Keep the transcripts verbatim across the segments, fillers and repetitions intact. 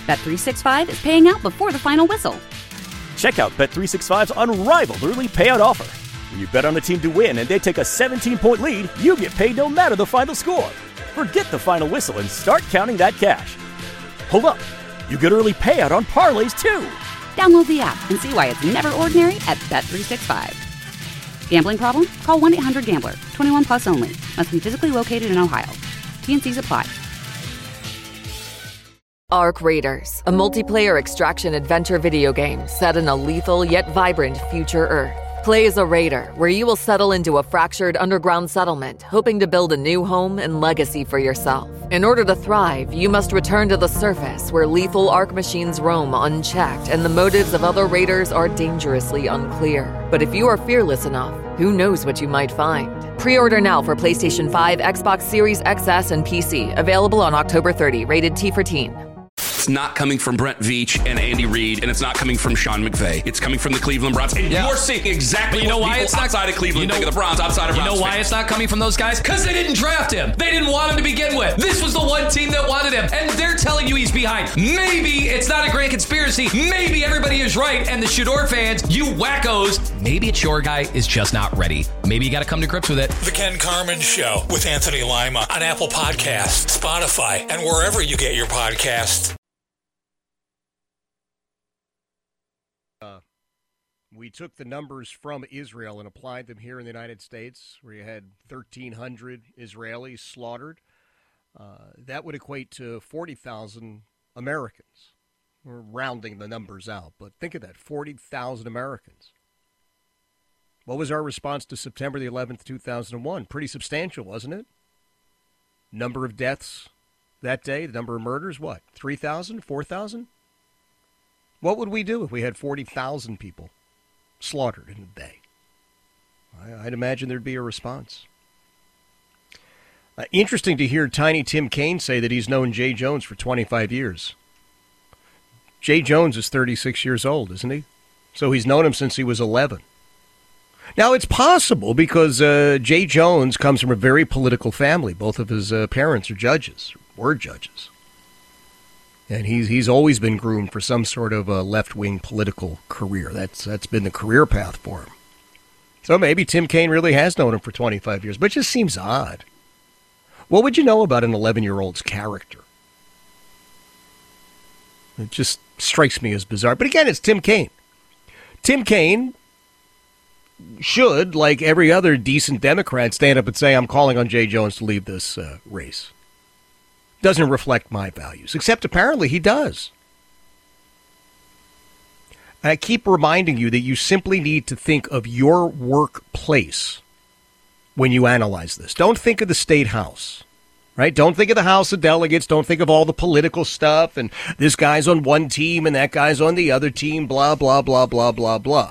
Bet three sixty-five is paying out before the final whistle. Check out Bet three sixty-five's unrivaled early payout offer. When you bet on a team to win and they take a seventeen-point lead, you get paid no matter the final score. Forget the final whistle and start counting that cash. Hold up. You get early payout on parlays, too. Download the app and see why it's never ordinary at Bet three sixty-five. Gambling problem? Call one eight hundred gambler. twenty-one plus only. Must be physically located in Ohio. T N Cs apply. Arc Raiders, a multiplayer extraction adventure video game set in a lethal yet vibrant future Earth. Play as a raider, where you will settle into a fractured underground settlement, hoping to build a new home and legacy for yourself. In order to thrive, you must return to the surface, where lethal Arc machines roam unchecked and the motives of other raiders are dangerously unclear. But if you are fearless enough, who knows what you might find? Pre-order now for PlayStation five, Xbox Series X S, and P C. Available on October thirtieth. Rated T for teen. It's not coming from Brent Veach and Andy Reid, and it's not coming from Sean McVay. It's coming from the Cleveland Browns. And yeah. you're seeing exactly you know what why people it's not, outside of Cleveland you know, think of the Browns, outside of You Browns know why fans. it's not coming from those guys? Because they didn't draft him. They didn't want him to begin with. This was the one team that wanted him, and they're telling you he's behind. Maybe it's not a grand conspiracy. Maybe everybody is right, and the Shador fans, you wackos, maybe it's your guy is just not ready. Maybe you got to come to grips with it. The Ken Carman Show with Anthony Lima on Apple Podcasts, Spotify, and wherever you get your podcasts. We took the numbers from Israel and applied them here in the United States, where you had thirteen hundred Israelis slaughtered. Uh, that would equate to forty thousand Americans. We're rounding the numbers out, but think of that, forty thousand Americans. What was our response to September the eleventh, two thousand one? Pretty substantial, wasn't it? Number of deaths that day, the number of murders, what, three thousand, four thousand? What would we do if we had forty thousand people slaughtered in a day? I, I'd imagine there'd be a response. Uh, interesting to hear Tiny Tim Kaine say that he's known Jay Jones for twenty-five years. Jay Jones is thirty-six years old, isn't he? So he's known him since he was eleven. Now, it's possible because uh, Jay Jones comes from a very political family. Both of his uh, parents are judges, were judges. And he's he's always been groomed for some sort of a left-wing political career. That's that's been the career path for him. So maybe Tim Kaine really has known him for twenty-five years, but it just seems odd. What would you know about an eleven-year-old's character? It just strikes me as bizarre. But again, it's Tim Kaine. Tim Kaine should, like every other decent Democrat, stand up and say, I'm calling on Jay Jones to leave this uh, race. Doesn't reflect my values, except apparently he does. I keep reminding you that you simply need to think of your workplace when you analyze this. Don't think of the state house, right? Don't think of the House of Delegates. Don't think of all the political stuff and this guy's on one team and that guy's on the other team, blah, blah, blah, blah, blah, blah.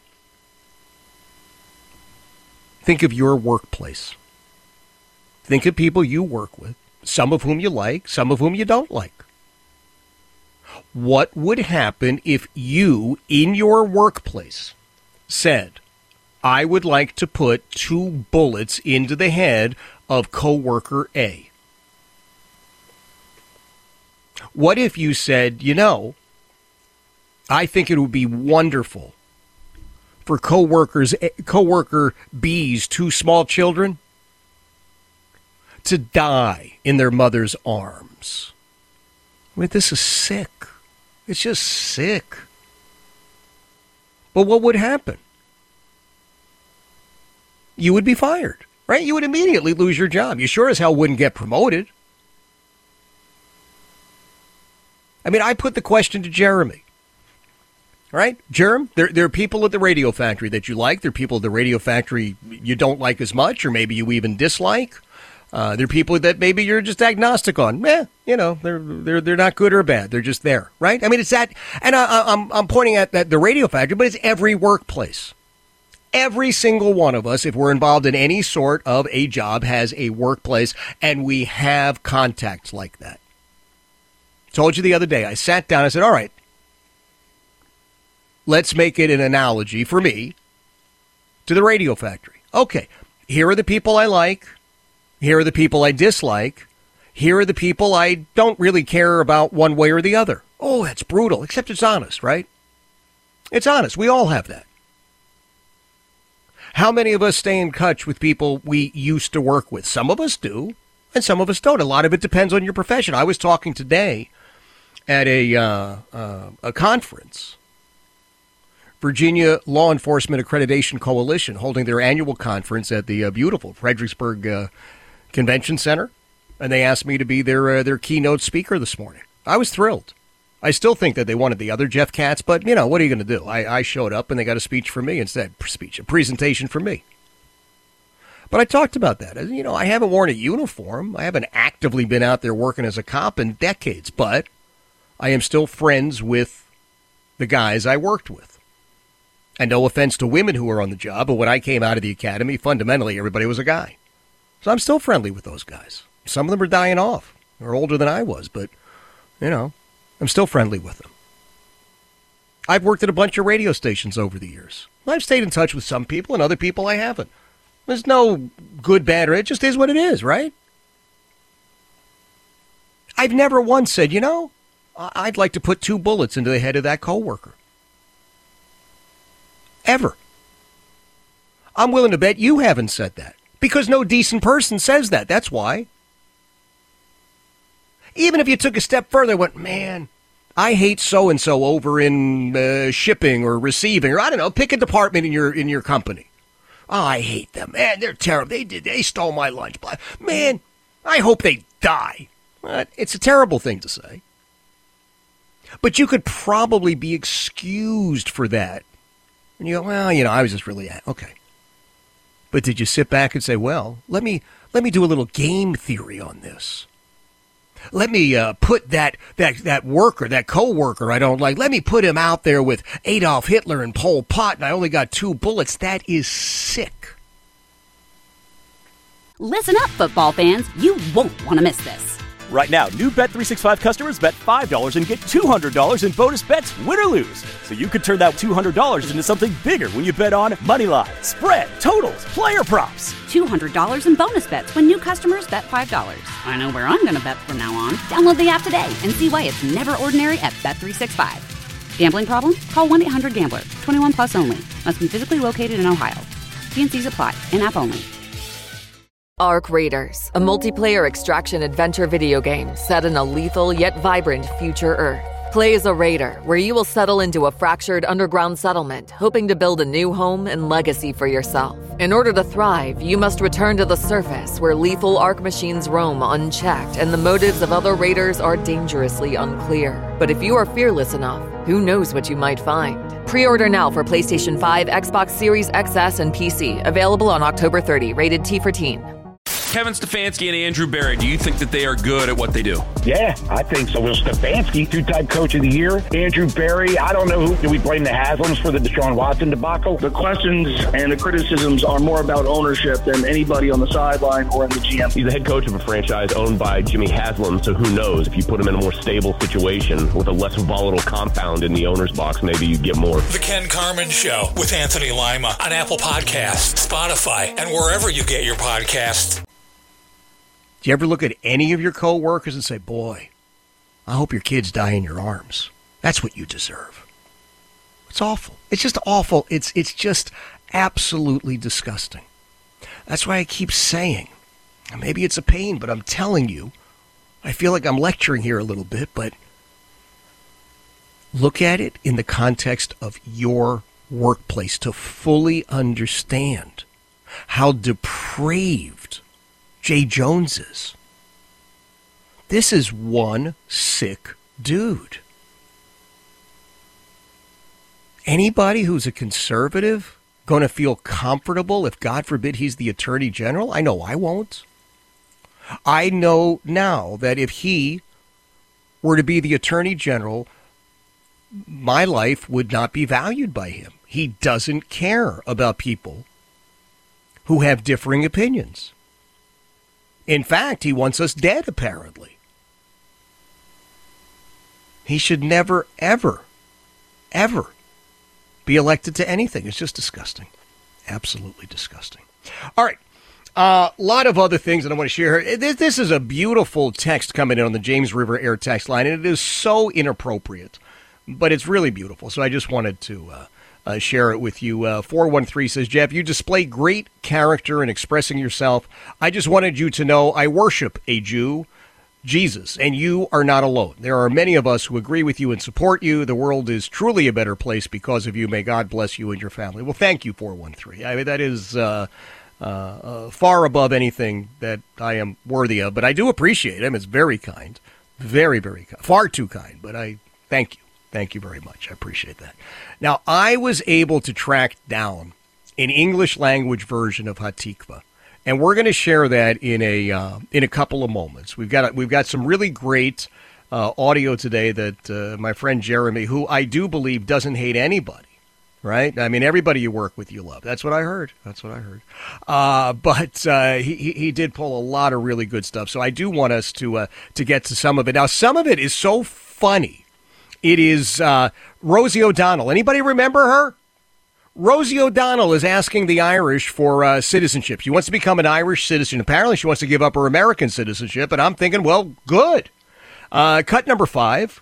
Think of your workplace. Think of people you work with. Some of whom you like, some of whom you don't like. What would happen if you, in your workplace, said, I would like to put two bullets into the head of coworker A? What if you said, you know, I think it would be wonderful for coworkers, coworker B's two small children to die in their mother's arms. I mean, this is sick. It's just sick. But what would happen? You would be fired, right? You would immediately lose your job. You sure as hell wouldn't get promoted. I mean, I put the question to Jeremy. Right? Jerem, there, there are people at the Radio Factory that you like. There are people at the Radio Factory you don't like as much, or maybe you even dislike. Uh, there are people that maybe you're just agnostic on. Eh, you know, they're they're they're not good or bad. They're just there, right? I mean, it's that, and I, I'm I'm pointing at that the Radio Factory, but it's every workplace. Every single one of us, if we're involved in any sort of a job, has a workplace, and we have contacts like that. Told you the other day, I sat down, I said, all right, let's make it an analogy for me to the Radio Factory. Okay, here are the people I like. Here are the people I dislike. here are the people I don't really care about one way or the other. Oh, that's brutal, except it's honest, right? It's honest. We all have that. How many of us stay in touch with people we used to work with? Some of us do, and some of us don't. A lot of it depends on your profession. I was talking today at a uh, uh, a conference, Virginia Law Enforcement Accreditation Coalition, holding their annual conference at the uh, beautiful Fredericksburg uh, Convention Center, and they asked me to be their uh, their keynote speaker this morning. I was thrilled. I still think that they wanted the other Jeff Katz, but, you know, what are you going to do? I, I showed up, and they got a speech for me instead. Speech, a presentation for me. But I talked about that. You know, I haven't worn a uniform. I haven't actively been out there working as a cop in decades, but I am still friends with the guys I worked with. And no offense to women who were on the job, but when I came out of the academy, fundamentally, everybody was a guy. So I'm still friendly with those guys. Some of them are dying off. They're older than I was, but, you know, I'm still friendly with them. I've worked at a bunch of radio stations over the years. I've stayed in touch with some people, and other people I haven't. There's no good, bad, or it just is what it is, right? I've never once said, you know, I'd like to put two bullets into the head of that coworker. Ever. I'm willing to bet you haven't said that, because no decent person says that. That's why. Even if you took a step further and went, man, I hate so-and-so over in uh, shipping or receiving, or I don't know, pick a department in your in your company. Oh, I hate them. Man, they're terrible. They did. They stole my lunch. Man, I hope they die. It's a terrible thing to say. But you could probably be excused for that. And you go, well, you know, I was just really, okay. But did you sit back and say, well, let me let me do a little game theory on this. Let me uh, put that, that that worker, that co-worker I don't like, let me put him out there with Adolf Hitler and Pol Pot, and I only got two bullets. That is sick. Listen up, football fans. You won't want to miss this. Right now, new Bet three sixty-five customers bet five dollars and get two hundred dollars in bonus bets, win or lose. So you could turn that two hundred dollars into something bigger when you bet on moneyline, spread, totals, player props. two hundred dollars in bonus bets when new customers bet five dollars. I know where I'm going to bet from now on. Download the app today and see why it's never ordinary at Bet three sixty-five. Gambling problem? Call one eight hundred gambler. twenty-one plus only. Must be physically located in Ohio. T and C's apply. In-app only. Arc Raiders, a multiplayer extraction adventure video game set in a lethal yet vibrant future Earth. Play as a raider, where you will settle into a fractured underground settlement, hoping to build a new home and legacy for yourself. In order to thrive, you must return to the surface, where lethal Arc machines roam unchecked and the motives of other raiders are dangerously unclear. But if you are fearless enough, who knows what you might find? Pre-order now for PlayStation five, Xbox Series X S, and P C. Available on October thirtieth. Rated T for teen. Kevin Stefanski and Andrew Berry, do you think that they are good at what they do? Yeah, I think so. Well, Stefanski, two-time coach of the year. Andrew Berry, I don't know who. Do we blame the Haslams for the Deshaun Watson debacle? The questions and the criticisms are more about ownership than anybody on the sideline or in the G M. He's the head coach of a franchise owned by Jimmy Haslam, so who knows? If you put him in a more stable situation with a less volatile compound in the owner's box, maybe you'd get more. The Ken Carman Show with Anthony Lima on Apple Podcasts, Spotify, and wherever you get your podcasts. Do you ever look at any of your coworkers and say, boy, I hope your kids die in your arms. That's what you deserve. It's awful. It's just awful. It's it's just absolutely disgusting. That's why I keep saying, maybe it's a pain, but I'm telling you, I feel like I'm lecturing here a little bit, but look at it in the context of your workplace to fully understand how depraved Jay Jones is. This is one sick dude. Anybody who's a conservative going to feel comfortable if, God forbid, he's the attorney general? I know I won't. I know now that if he were to be the attorney general, my life would not be valued by him. He doesn't care about people who have differing opinions. In fact, he wants us dead, apparently. He should never, ever, ever be elected to anything. It's just disgusting. Absolutely disgusting. All right. A uh, lot of other things that I want to share. This, this is a beautiful text coming in on the James River Air text line, and it is so inappropriate, but it's really beautiful. So I just wanted to uh, uh, share it with you. Uh, four one three says, Jeff, you display great character in expressing yourself. I just wanted you to know I worship a Jew, Jesus, and you are not alone. There are many of us who agree with you and support you. The world is truly a better place because of you. May God bless you and your family. Well, thank you, four one three. I mean, that is... Uh, Uh, uh, far above anything that I am worthy of, but I do appreciate him. It's very kind, very, very kind, far too kind, but I thank you. Thank you very much. I appreciate that. Now, I was able to track down an English language version of Hatikva, and we're going to share that in a uh, in a couple of moments. We've got a, we've got some really great uh, audio today that uh, my friend Jeremy, who I do believe doesn't hate anybody. Right? I mean, everybody you work with, you love. That's what I heard. That's what I heard. Uh, but uh, he, he did pull a lot of really good stuff. So I do want us to uh, to get to some of it. Now, some of it is so funny. It is uh, Rosie O'Donnell. Anybody remember her? Rosie O'Donnell is asking the Irish for uh, citizenship. She wants to become an Irish citizen. Apparently, she wants to give up her American citizenship. And I'm thinking, well, good. Uh, cut number five.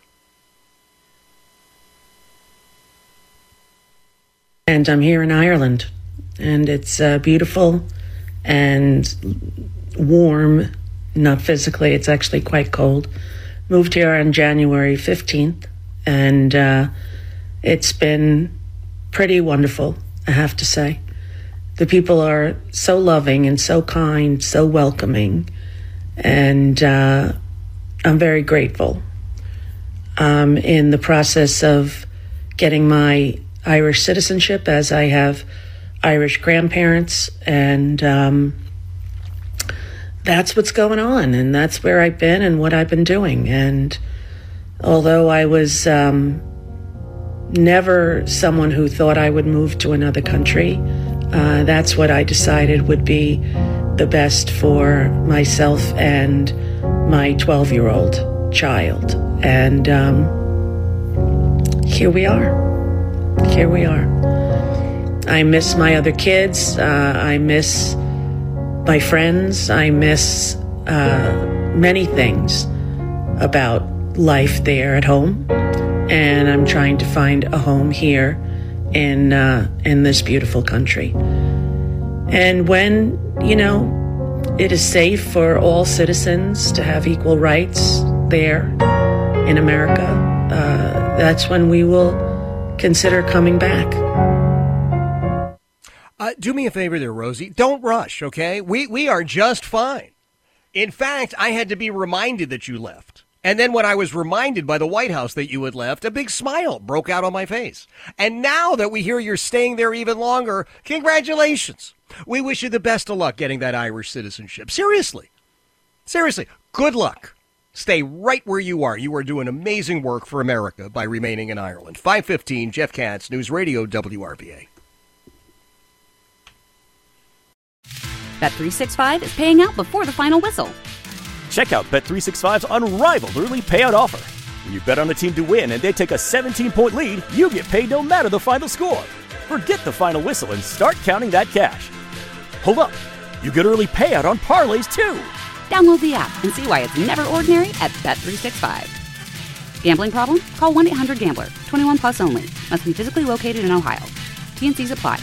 And I'm here in Ireland, and it's uh, beautiful and warm, not physically, it's actually quite cold. Moved here on January fifteenth, and uh, it's been pretty wonderful, I have to say. The people are so loving and so kind, so welcoming, and uh, I'm very grateful. I'm in the process of getting my Irish citizenship, as I have Irish grandparents, and um, that's what's going on, and that's where I've been and what I've been doing. And although I was um, never someone who thought I would move to another country, uh, that's what I decided would be the best for myself and my twelve-year-old child. And um, here we are. Here we are. I miss my other kids. Uh, I miss my friends. I miss uh, many things about life there at home. And I'm trying to find a home here in uh, in this beautiful country. And when, you know, it is safe for all citizens to have equal rights there in America, uh, that's when we will consider coming back. Uh, do me a favor there, Rosie. Don't rush, okay? We we are just fine. In fact, I had to be reminded that you left. And then when I was reminded by the White House that you had left, a big smile broke out on my face. And now that we hear you're staying there even longer, congratulations. We wish you the best of luck getting that Irish citizenship. Seriously. Seriously. Good luck. Stay right where you are. You are doing amazing work for America by remaining in Ireland. five fifteen, Jeff Katz, News Radio, W R V A. Bet three sixty-five is paying out before the final whistle. Check out Bet three sixty-five's unrivaled early payout offer. When you bet on a team to win and they take a seventeen-point lead, you get paid no matter the final score. Forget the final whistle and start counting that cash. Hold up. You get early payout on parlays, too. Download the app and see why it's never ordinary at Bet three sixty-five. Gambling problem? Call one eight hundred gambler. twenty-one plus only. Must be physically located in Ohio. T N Cs apply.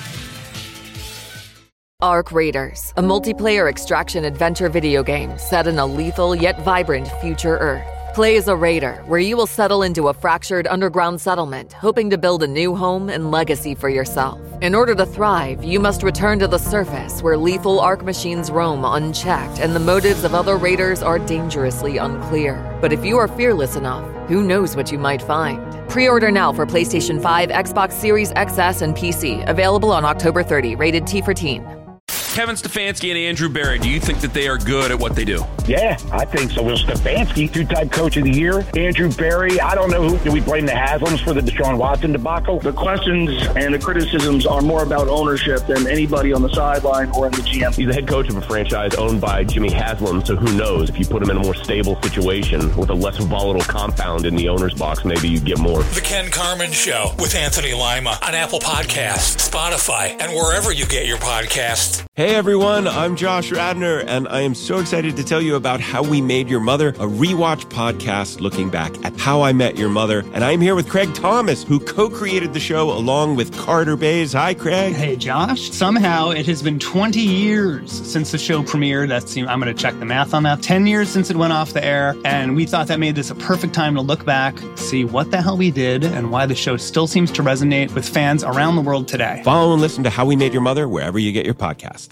Arc Raiders, a multiplayer extraction adventure video game set in a lethal yet vibrant future Earth. Play as a raider, where you will settle into a fractured underground settlement, hoping to build a new home and legacy for yourself. In order to thrive, you must return to the surface, where lethal Arc machines roam unchecked, and the motives of other raiders are dangerously unclear. But if you are fearless enough, who knows what you might find? Pre-order now for PlayStation five, Xbox Series X S, and P C. Available on October thirtieth. Rated T for teen. Kevin Stefanski and Andrew Berry, do you think that they are good at what they do? Yeah, I think so. Will Stefanski, two-time coach of the year. Andrew Berry, I don't know who. Do we blame the Haslams for the Deshaun Watson debacle? The questions and the criticisms are more about ownership than anybody on the sideline or in the G M. He's the head coach of a franchise owned by Jimmy Haslam, so who knows? If you put him in a more stable situation with a less volatile compound in the owner's box, maybe you get more. The Ken Carman Show with Anthony Lima on Apple Podcasts, Spotify, and wherever you get your podcasts. Hey everyone, I'm Josh Radnor, and I am so excited to tell you about How We Made Your Mother, a rewatch podcast looking back at How I Met Your Mother. And I'm here with Craig Thomas, who co-created the show along with Carter Bays. Hi, Craig. Hey, Josh. Somehow it has been twenty years since the show premiered. That's, I'm going to check the math on that. ten years since it went off the air, and we thought that made this a perfect time to look back, see what the hell we did, and why the show still seems to resonate with fans around the world today. Follow and listen to How We Made Your Mother wherever you get your podcasts.